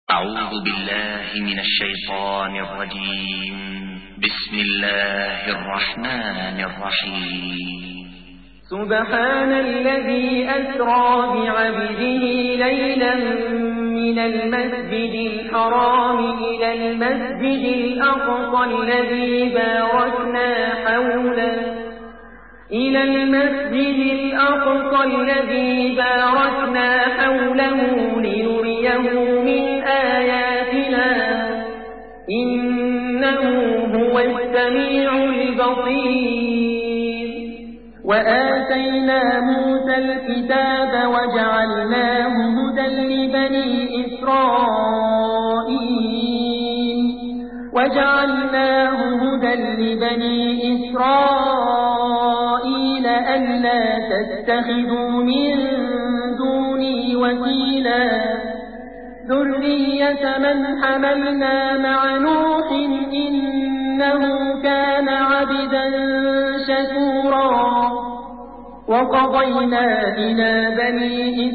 أعوذ بالله من الشيطان الرجيم. بسم الله الرحمن الرحيم. سبحان الذي أسرى بعبده ليلا من المسجد الحرام إلى المسجد الأقصى الذي باركنا حوله لنريه من آياتنا إنه هو السميع البصير. وآتينا موسى الكتاب وجعلناه هدى لبني إسرائيل ألا تتخذوا من دوني وكيلا ذرية من حملنا مع نوح إنه كان عبدا شكورا. وقضينا إلى بني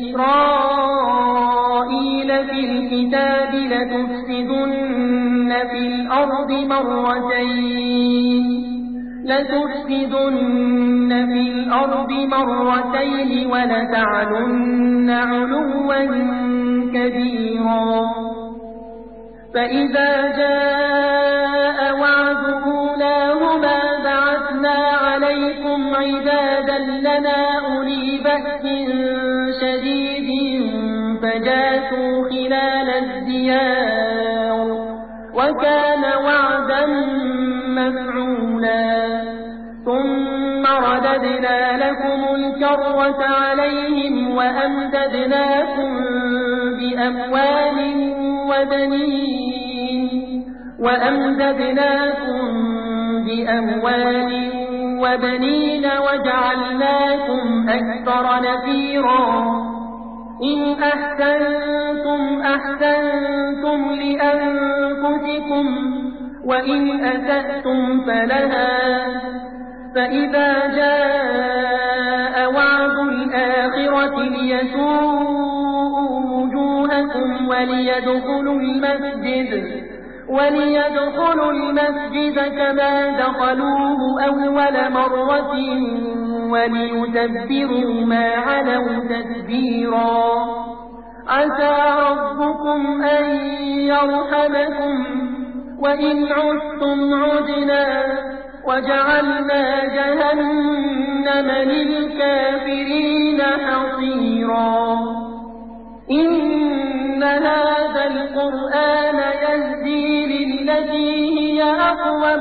إسرائيل في الكتاب لتفسدن في الأرض مرتين ولتعلن علوا كبيرا. فإذا جاء وعد أولاهما بعثنا عليكم عبادا لنا أولي بأس شديد فجاسوا خلال الديار وكان وعدا مفعولا. ثم رددنا لكم الكرة عليهم وأمددناكم بأموال وبنين وجعلناكم أكثر نفيرا. إن أحسنتم لأنفسكم وإن أسأتم فلها. فإذا جاء وعد الآخرة ليسوءوا وجوهكم وليدخلوا المسجد كما دخلوه أول مرة وليتبروا ما علوا تتبيرا. عسى ربكم أن يرحمكم وإن عدتم عدنا وجعلنا جهنم للكافرين حصيرا. إن هذا القرآن يهدي للتي هي أقوم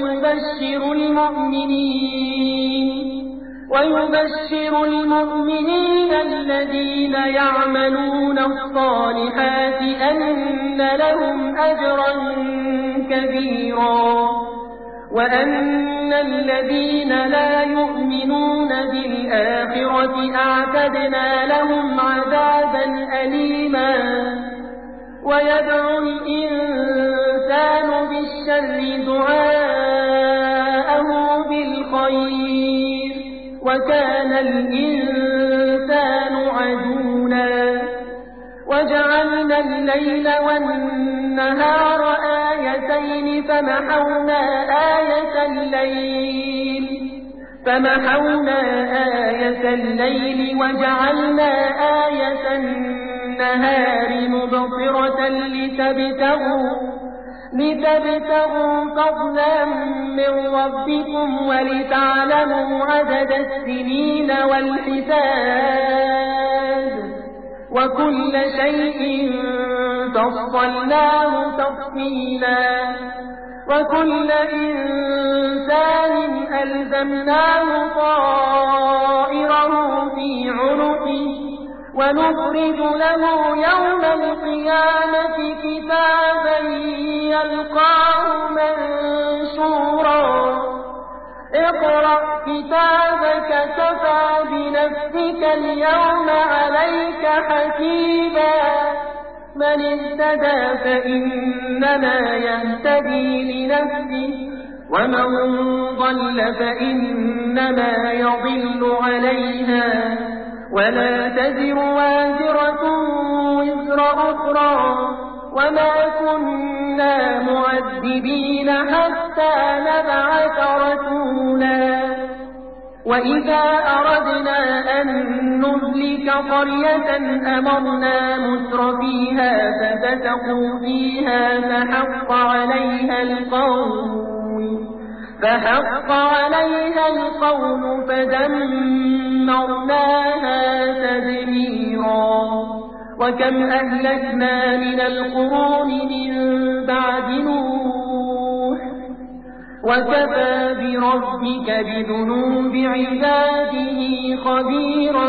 ويبشر المؤمنين الذين يعملون الصالحات أن لهم أجرا كبيرا وأن الذين لا يؤمنون بالآخرة أعتدنا لهم عذابا أليما. ويدعو الإنسان بالشر دعاءه بالخير وكان الإنسان عجولا. وجعلنا الليل والنهار آيتين فمحونا آية الليل وجعلنا آية النهار مبصرة لتبتغوا فضلا من ربكم ولتعلموا عدد السنين والحساب وكل شيء فصلناه تفصيلا. وكل إنسان ألزمناه طائره في عنقه ونخرج له يوم القيامة كتابا يلقاه منشورا. اقرأ كتابك كفى بنفسك اليوم عليك حسيبا. من اهتدى فإنما يهتدي لنفسه ومن ضل فإنما يضل عليها ولا تزر وازرة وزر أخرى وما كنا معذبين حتى نبعث رسولا وإذا أردنا أن نهلك قرية أمرنا مترفيها ففسقوا فيها فحق عليها القول فدمرناها تدميرا وكم أهلكنا من القرون من بعد نوح وكفى بربك بذنوب عباده خبيرا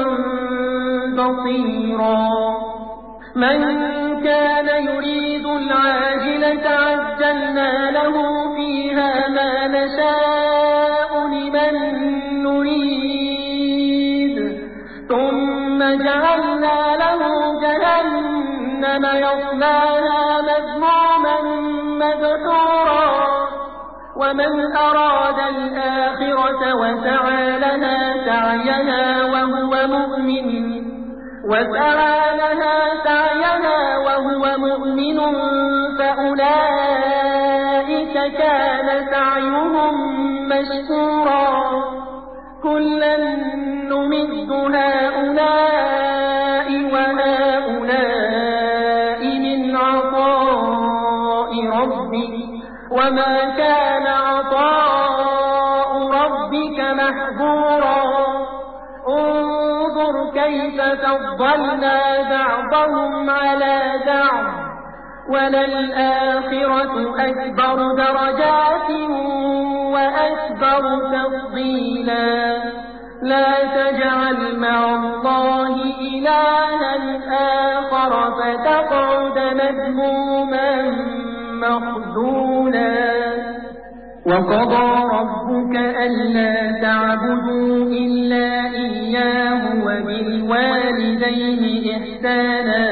بصيرا من كان يريد العاجلة عجلنا له فيها ما نشاء لمن نريد ثم جعلنا له جهنم يصلاها مذموما مدحورا ومن أراد الآخرة وسعى لها سعيها وهو مؤمن فأولئك كان سعيهم مشكورا كلا نمد هؤلاء وهؤلاء من عطاء ربك وما كان عطاء ربك محظورا انظر كيف فضلنا بعضهم على بعض وللآخرة أكبر درجات وأكبر تفضيلا لا تجعل مع الله إلها آخر فتقعد مذموما مخذولا وقضى ربك ألا تعبدوا إلا إياه وبالوالدين إحسانا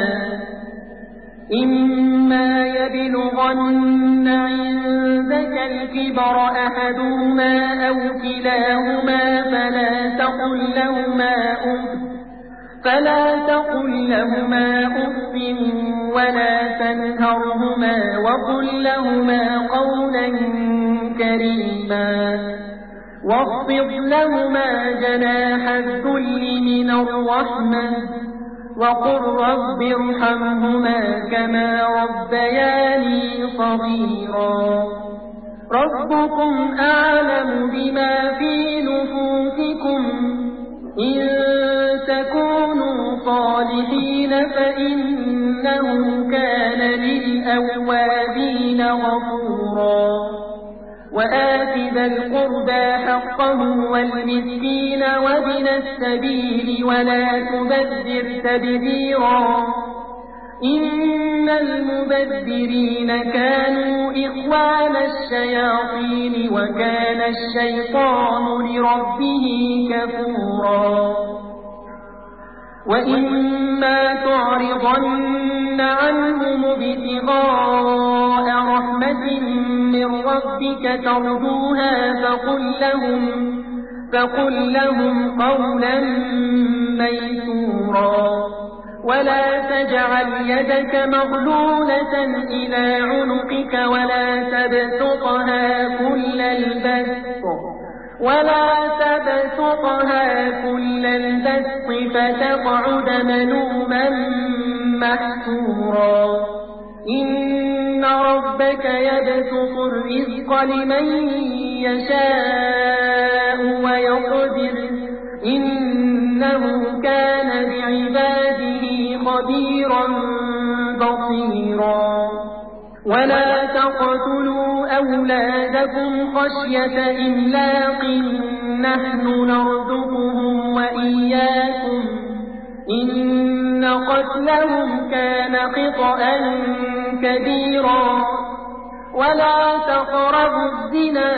إما يبلغن عندك الكبر أحدهما أو كلاهما فلا تقل لهما أف ولا تنهرهما وقل لهما قولا كريما واخفض لهما جناح الذل من الرحمة وقل رب ارحمهما كما ربياني صغيرا ربكم أعلم بما في نفوسكم إن تكونوا صالحين فإنه كان للأوابين غفورا وآت ذا القربى حقه والمسكين وابن السبيل ولا تبذر تبذيرا إن المبذرين كانوا إخوان الشياطين وكان الشيطان لربه كفورا وإما تعرضن عنهم ابتغاء رحمة من ربك ترجوها فقل لهم قولا ميسورا ولا تجعل يدك مغلولة إلى عنقك ولا تبسطها كل البسط فتقعد ملوما محسورا إن ربك يبسط الرزق لمن يشاء ويقدر إنه كان بعباده خبيرا بصيرا ولا تقتلوا أولادكم خشية إملاق نحن نرزقهم وإياكم إن قتلهم كان خطأ كبيرا ولا تقربوا الزنا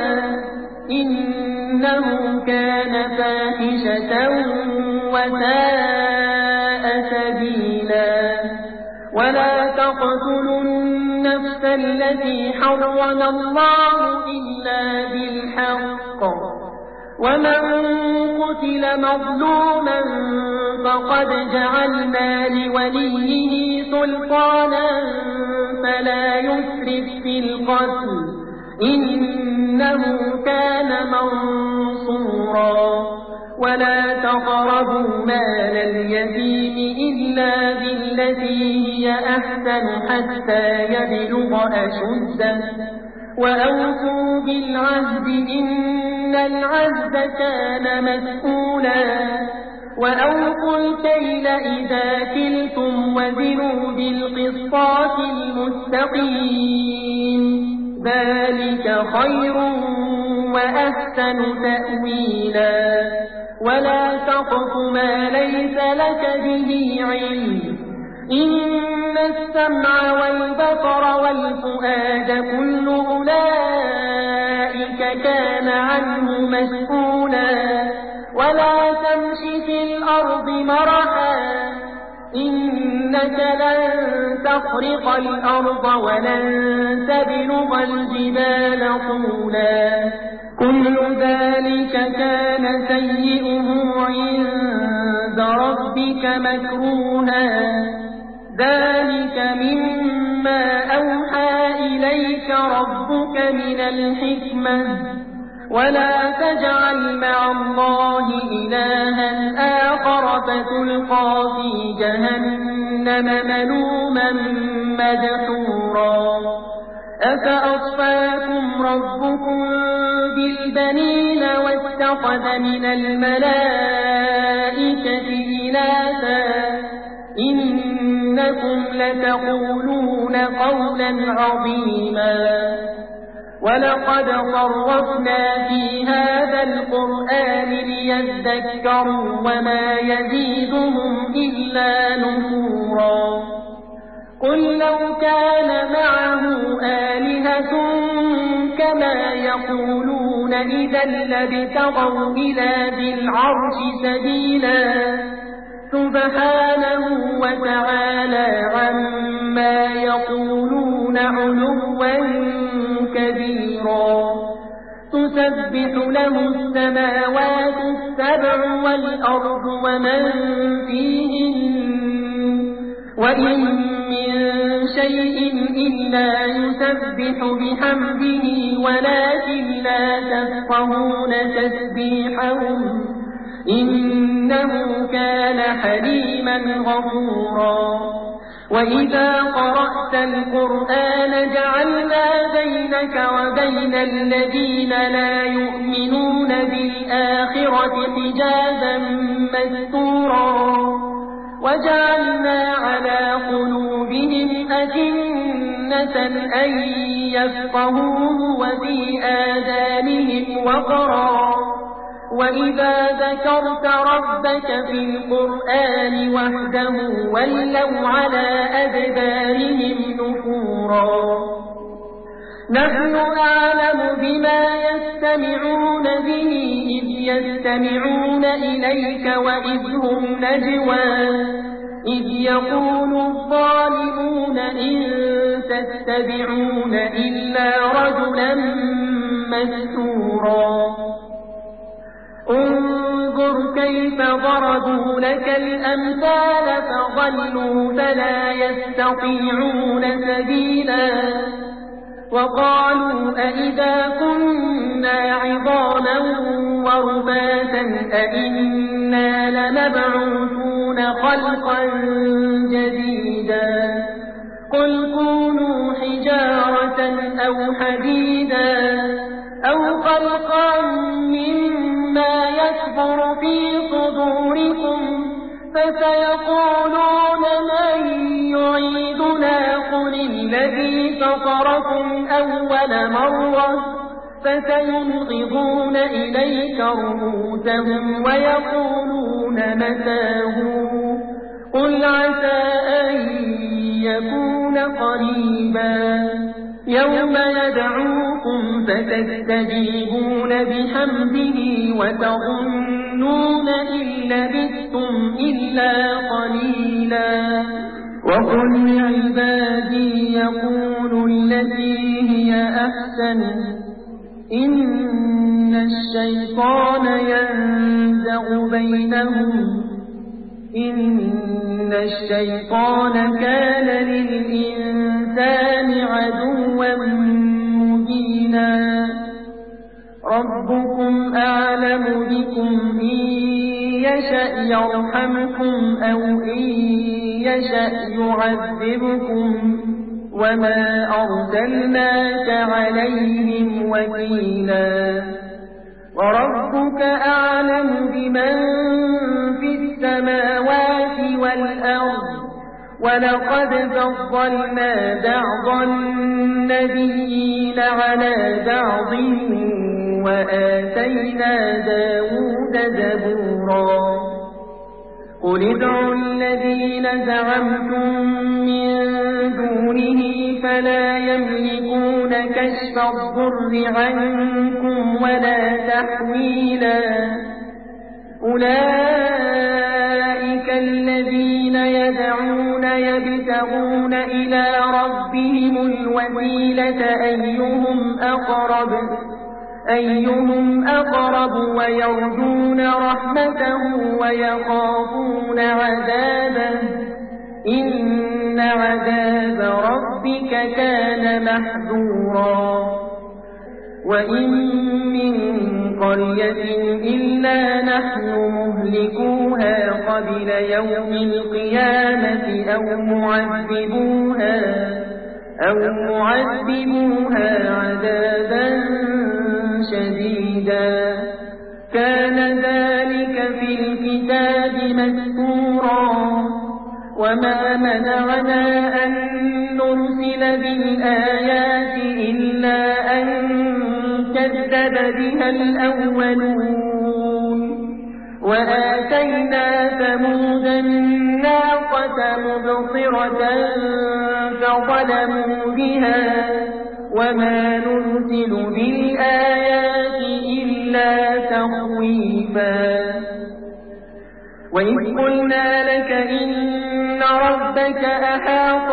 إنه كان فاحشة وساء سبيلا ولا تقتلوا النفس التي حرم الله إلا بالحق ومن قتل مظلوما فقد جعلنا لوليه سلطانا فلا يسرف في القتل إنه كان منصورا ولا تقربوا مال اليتيم إلا بالتي هي أحسن حتى يبلغ أشده وأوفوا بالعهد إن العهد كان مسؤولا وأوفوا الكيل إذا كلتم وزنوا بالقسطاس المستقيم ذلك خير وأحسن تأويلا ولا تقف ما ليس لك به علم إن السمع والبصر والفؤاد كل أولئك كان عنه مسؤولا ولا تمش في الأرض مرحا إنك لن تخرق الأرض ولن تبلغ الجبال طولا كل ذلك كان سيئه عند ربك مكروها ذلك مما أوحى إليك ربك من الحكمة ولا تجعل مع الله إلها آخر فتلقى في جهنم ملوما مدحورا أفأصفاكم ربكم بالبنين واتخذ من الملائكة إناثا إنكم لتقولون قولا عظيما ولقد صرفنا في هذا القرآن ليذكروا وما يزيدهم إلا نفورا قل لو كان معه آلهة كما يقولون إذا لابتغوا إلى ذي العرش سبيلا سبحانه وتعالى عما يقولون علوا كبيرا تسبح له السماوات السبع والأرض ومن فيهن وإن من شيء إلا يسبح بحمده ولكن لا تفقهون تسبيحهم إنه كان حليما غفورا وإذا قرأت القرآن جعلنا بينك وبين الذين لا يؤمنون بالآخرة حجابا مستورا وجعلنا على قلوبهم أكنة أن يفقهوه وفي آذانهم وقرا وإذا ذكرت ربك في القرآن وحده ولوا على أدبارهم نفورا نحن أعلم بما يستمعون به إذ يستمعون إليك وإذ هم نجوى إذ يقول الظالمون إن تتبعون إلا رجلا مسحورا انظر كيف ضربوا لك الأمثال فضلوا فلا يستطيعون سبيلا وقالوا أئذا كنا عظاما ورفاتا أئنا لمبعوثون خلقا جديدا قل كونوا حجارة أو حديدا أو خلقا مما يكبر في صدوركم فسيقولون من يعيدنا قل الذي فطركم أول مرة فسينغضون إليك رؤوسهم ويقولون متاه قل عسى أن يكون قريبا يوم يدعوكم فتستجيبون بحمده وتظنون إن لبثتم إلا قليلا وقل لعبادي يقولوا التي هي أحسن إن الشيطان ينزغ بينهم إن الشيطان كان للإنسان عدوا مبينا ربكم أعلم بكم إن يشأ يرحمكم أو إن يشأ يعذبكم وما أرسلناك عليهم وكيلا وربك أعلم بمن في السماوات والأرض ولقد فضلنا بعض النبيين على بعض وآتينا داود زبورا قل ادعوا الذين زعمتم من دونه فلا يملكون كشف الضر عنكم ولا تحويلا أولئك الذين يدعون يبتغون إلى ربهم الوسيلة أيهم أقرب ويرجون رحمته ويخافون عذابه إن عذاب ربك كان محذورا وإن من قرية إلا نحن مهلكوها قبل يوم القيامة أو معذبوها عذابا شديدا كان ذلك في الكتاب مسطورا وما منعنا أن نرسل بالآيات إلا أن كذب بها الأولون وآتينا ثمود الناقة مبصرة فظلموا بها وما نرسل بالآيات إلا تخويفا وإذ قلنا لك إن ربك أحاط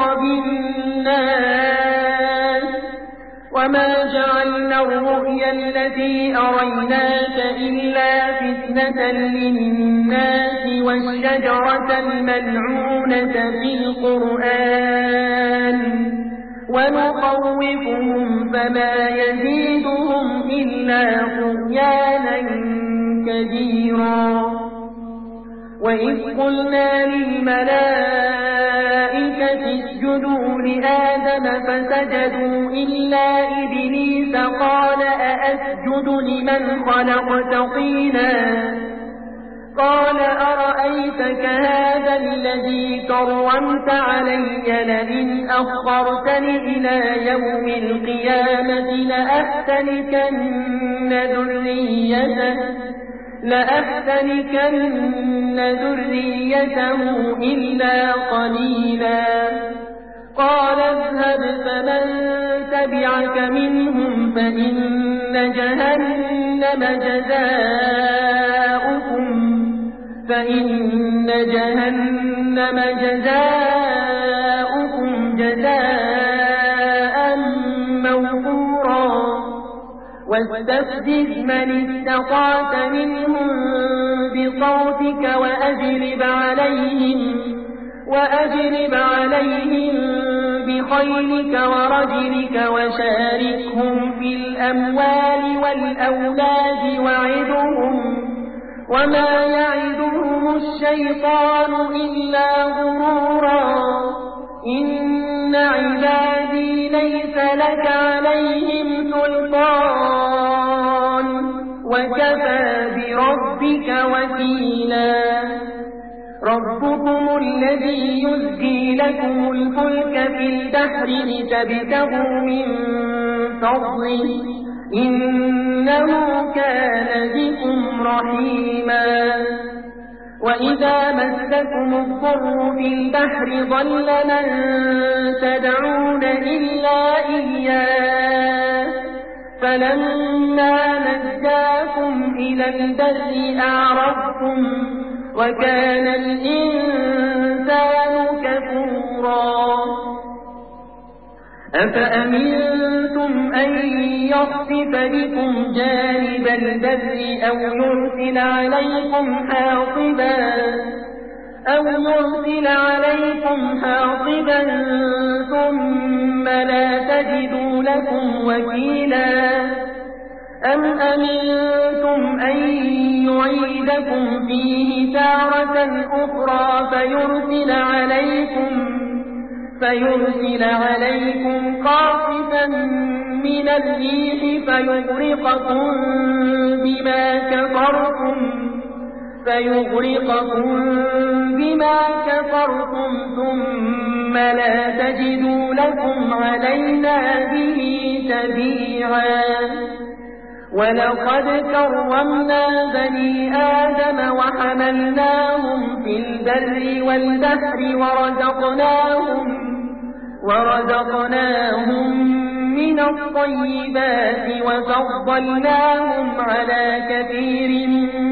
بالناس وما جعلنا الرؤيا التي أريناك إلا فتنة للناس والشجرة الملعونة في القرآن ونخوفهم فما يزيدهم إلا طغيانا كبيرا وإذ قلنا للملائكة اسجدوا لآدم فسجدوا إلا إبليس قال أأسجد لمن خلقت طينا قال أرأيتك هذا الذي كرمت علي لئن أخرتني إلى يوم القيامة لأحتنكن ذريته إلا قليلا قال اذهب فمن تبعك منهم فإن جهنم جزاؤكم جزاء موفورا واستفزز من استطعت منهم بصوتك وأجلب عليهم بخيلك ورجلك وشاركهم في الأموال والأولاد وعدهم وما يعدهم الشيطان إلا غرورا إن عبادي ليس لك عليهم سلطان وكفى بربك وكيلا ربكم الذي يزجي لكم الفلك في البحر لتبتغوا من فضله إنه كان بكم رحيما وإذا مسكم الضر في البحر ضل من تدعون إلا إياه فلما نجاكم إلى البر أعرضتم وكان الإنسان كفورا أفأمنتم أن يخسف بكم جانب البر أو يرسل عليكم حاصبا أو يرسل عليكم حاصبا ثم لا تجدوا لكم وكيلا أم أمنتم أن يعيدكم فيه تارة أخرى فيرسل عليكم قاصفا من الريح فيغرقكم بما كفرتم ثم لا تجدوا لكم علينا به تبيعا ولقد كرمنا بني آدم وحملناهم في البر والبحر ورزقناهم من الطيبات وفضلناهم على كثير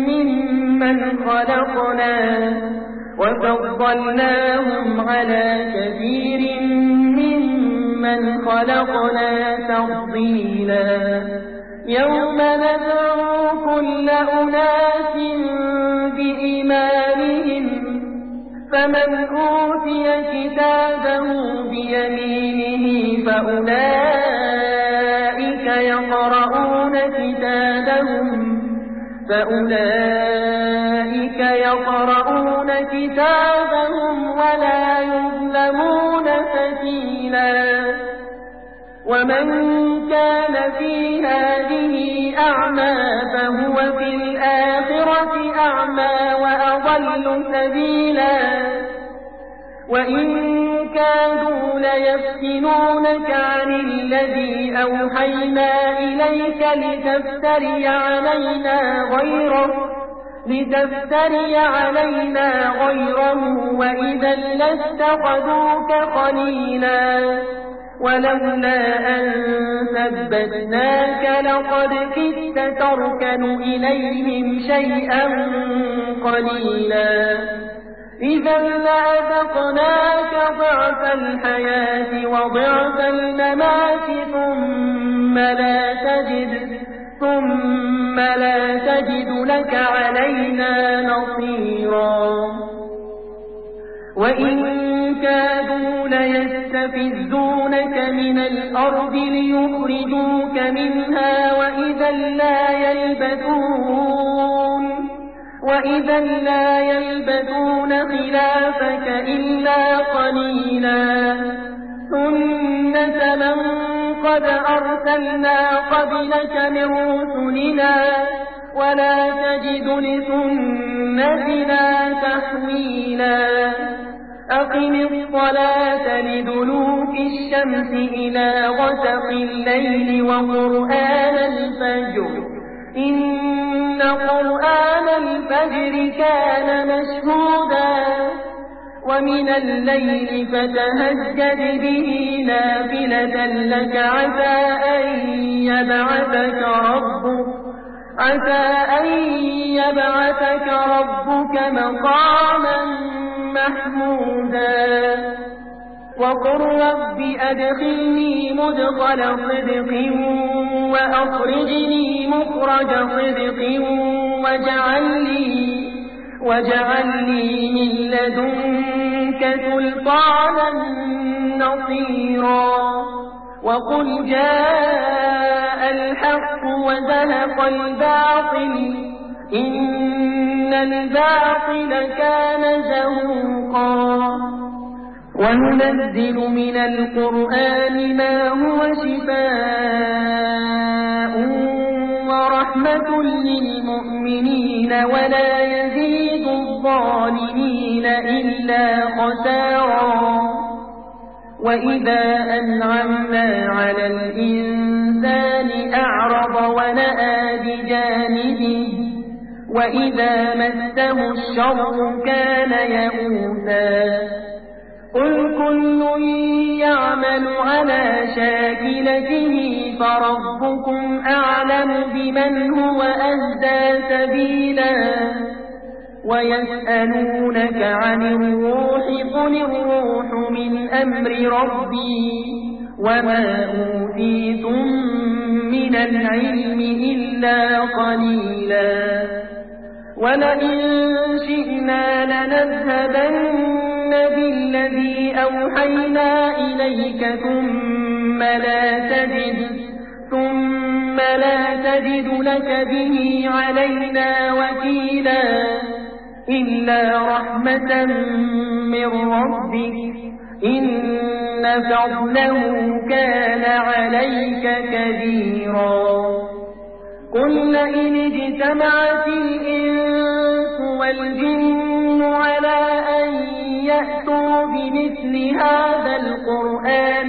ممن خلقنا تفضيلا يوم ندعو كل أناس بإيمانهم فمن أوتي كتابه بيمينه فأولئك يقرؤون كتابهم ولا يظلمون فتيلا ومن كان في هذه أعمى فهو في الآخرة أعمى وأضل سبيلا وإن كادوا ليفتنونك عن الذي أوحينا إليك لتفتري علينا غيره وإذا لاتخذوك خليلا ولولا أن ثبتناك لقد كدت تركن إليهم شيئا قليلا إذا لأذقناك ضعف الحياة وضعف الممات ثم لا تجد لك علينا نصيرا وإن كادوا ليستفزونك من الأرض ليخرجوك منها وإذا لا يلبثون خلافك إلا قليلا سنة من قد أرسلنا قبلك من رسلنا ولا تجد لسنتنا تحويلا أقم الصلاة لدلوك الشمس إلى غسق الليل وقرآن الفجر إن قرآن الفجر كان مشهودا ومن الليل فتهجد به نافلة لك عسى أن يبعثك ربك مقاما محمودا وقل رب أدخلني مدخل صدق وأخرجني مخرج صدق واجعل لي من لدنك سلطانا نصيرا وقل جاء الحق وزهق الباطل إن الباطل كان زهوقا وننزل من القرآن ما هو شفاء ورحمة للمؤمنين ولا يزيد الظالمين إلا خسارا وإذا أنعمنا على الإنسان أعرض ونأى بجانبه وإذا مسه الشر كان يئوسا قل كل يعمل على شاكلته فربكم أعلم بمن هو أهدى سبيلا ويسألونك عن الروح قل الروح من أمر ربي وما أوتيتم من العلم إلا قليلا ولئن شئنا لنذهبن بالذي أوحينا إليك ثم لا تجد لك به علينا وكيلا إلا رحمة من ربك إن فضله كان عليك كبيرا قل لئن اجتمعت الإنس والجن على أن يأتوا بمثل هذا القرآن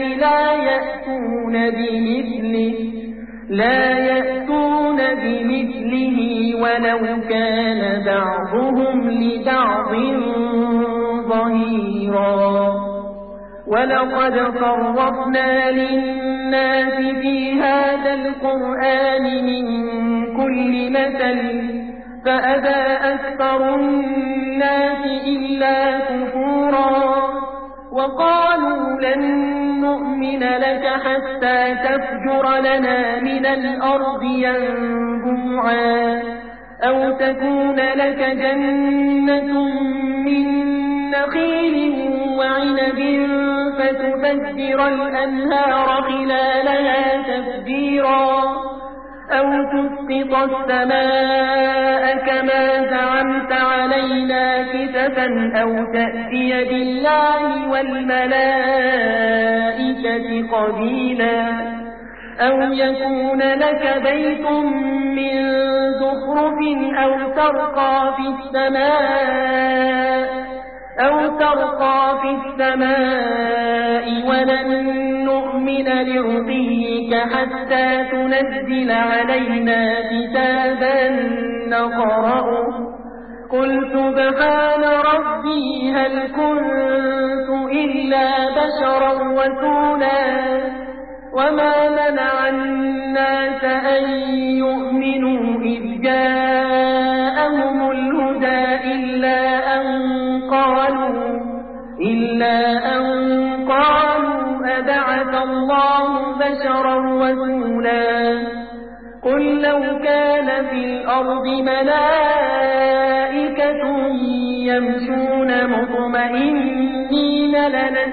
لا يأتون بمثله ولو كان بعضهم لبعض ظهيرا ولقد صرفنا للناس في هذا القرآن من كل مثل فأبى أكثر الناس إلا كفورا وقالوا لن نؤمن لك حتى تفجر لنا من الأرض ينبوعا أو تكون لك جنة من نخيل وعنب فتفجر الأنهار خلالها تفجيرا أو تسقط السماء كما زعمت علينا كسفا أو تأتي بالله والملائكة قبيلا أو يكون لك بيت من زخرف أو ترقى في السماء ولن نؤمن لرقيك حتى تنزل علينا كتابا نقرأه قل سبحان ربي هل كنت إلا بشرا رسولا وما منع الناس أن يؤمنوا إذ جاءهم الهدى إلا أن قالوا أبعث الله بشرا رسولا قل لو كان في الأرض ملائكة يمشون مطمئنين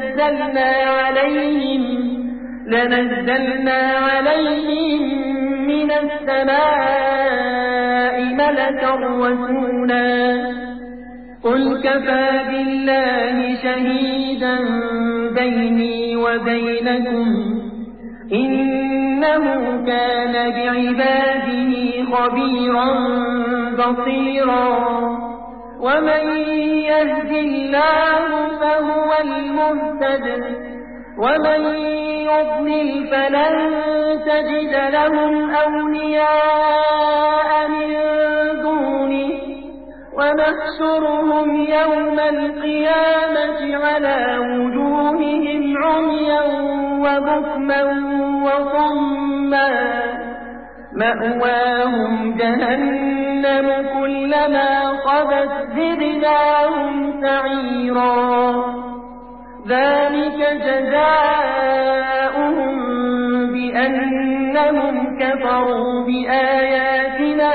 لنزلنا عليهم من السماء ملكا رسولا قل كفى بالله شهيدا بيني وبينكم إنه كان بعباده خبيرا بصيرا ومن يهد الله فهو المهتد ومن يضلل فلن تجد لهم أولياء من دونه ونحشرهم يوم القيامة على وجوههم عميا وبكما وصما مأواهم جهنم كلما خبت زدناهم سعيرا ذلك جزاؤهم بأنهم كفروا بآياتنا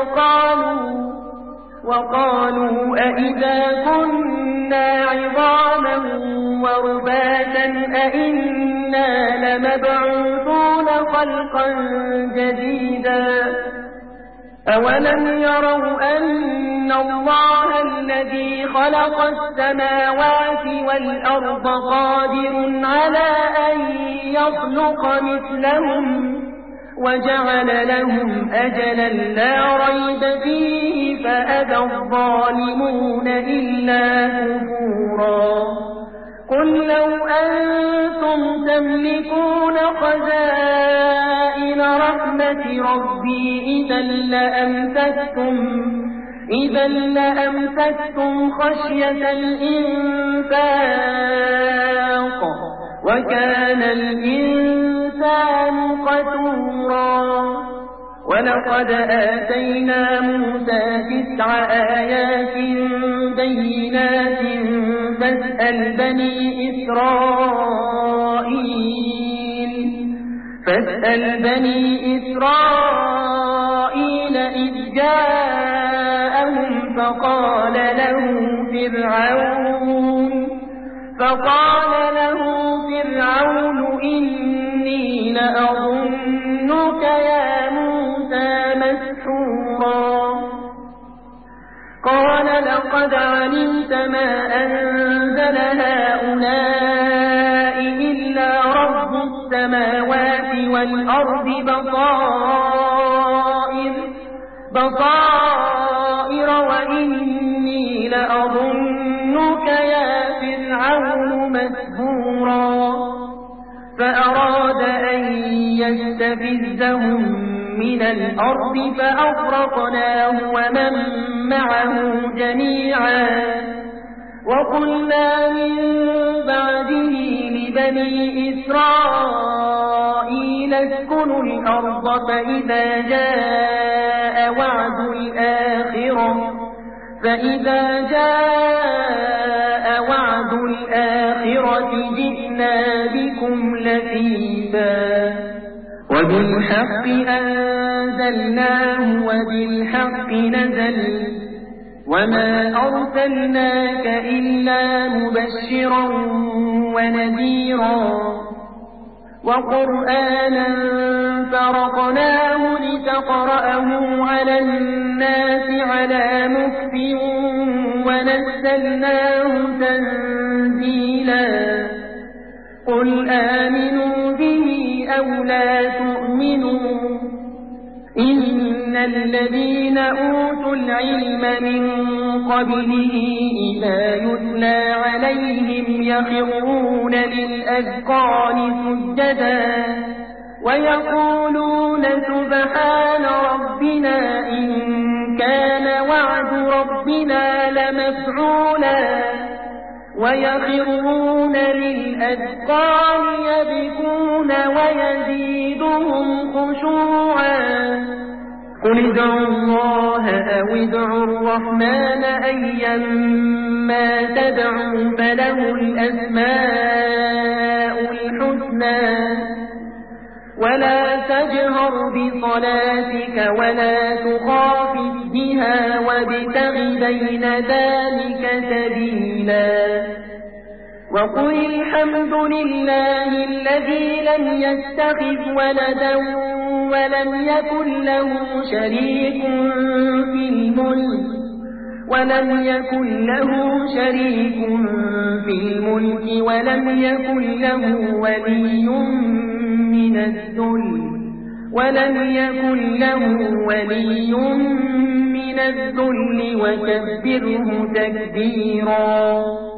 وقالوا أئذا كنا عظاما ورفاتا أئنا لمبعوثون خلقا جديدا أولم يروا أن الله الذي خلق السماوات والأرض قادر على أن يخلق مثلهم وجعل لهم أجلا لا ريب فيه فأبى الظالمون إلا كفورا قل لو أنتم تملكون خزائن رحمة ربي إذا لأمسكتم خشية الإنفاق وكان الإنسان قتورا ولقد آتينا موسى 9 آيات بينات فاسأل بني إسرائيل إذ جاءهم فقال له فرعون إني لأظنك يا موسى مسحورا قال لقد علمت ما أنزل هؤلاء إلا رب السماوات والأرض بصائر وإني لأظنك يا فرعون مسحورا فأراد أن يستفزهم من الأرض فأغرقناه ومن معه جميعا وقلنا من بعده لبني إسرائيل اسكنوا الأرض فإذا جاء وعد الآخرة جئنا بكم لفيفا وبالحق أنزلناه وبالحق نزل وما أرسلناك إلا مبشرا ونذيرا وقرآنا فرقناه لتقرأه على الناس على مكث ونزلناه تنزيلا قل آمنوا به أو لا تؤمنوا إن الذين أوتوا العلم من قبله إذا يتلى عليهم يخرون للأذقان سجدا ويقولون سبحان ربنا إن كان وعد ربنا لمفعولا ويخرون للأذقان يبكون ويزيدهم خشوعا قل ادعوا الله أو ادعوا الرحمن أيما تدعوا فله الأسماء الحسنى ولا تجهر بصلاتك ولا تخافت بها وابتغ بين ذلك سبيلا وقل الحمد لله الذي لم يتخذ ولدا ولم يكن له شريك في الملك ولم يكن له ولي من الذل وكبره تكبيرا